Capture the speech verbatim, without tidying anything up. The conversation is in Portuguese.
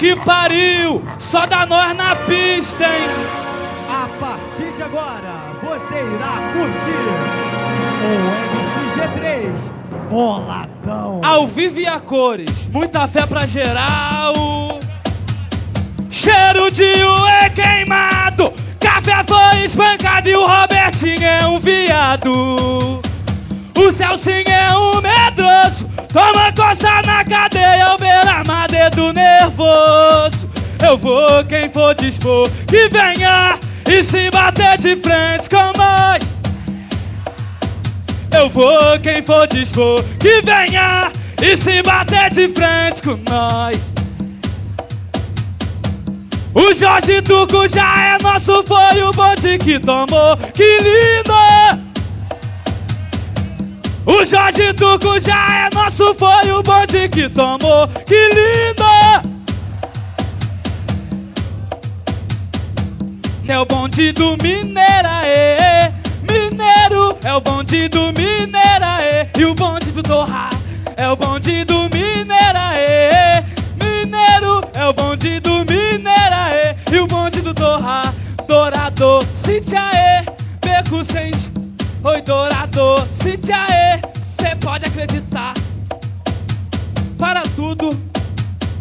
que pariu, só dá nós na pista, hein? A partir de agora, você irá curtir o M C G três Boladão. Ao vivo e a cores, muita fé pra geral. Cheiro de uê queimado, café foi espancado e o Robertinho é um viado. O Celcinho é um medroso, toma coça na cadeia ao ver armar dedo nervoso. Eu vou quem for dispor que venha e se bater de frente com nós. Eu vou quem for dispor que venha e se bater de frente com nós. O Jorge Turco já é nosso, foi o bonde que tomou, que lindo! O Jorge Turco já é nosso, foi o bonde que tomou, que lindo! É o bonde do Mineiraê, mineiro, é o bonde do Mineiraê. E o bonde do Torra é o bonde do Mineiraê, mineiro, é o bonde do Mineiraê. E o bonde do Torra, Dourado, Citiaê, Beco Sente, oi Dourado, Citiaê. Cê pode acreditar, para tudo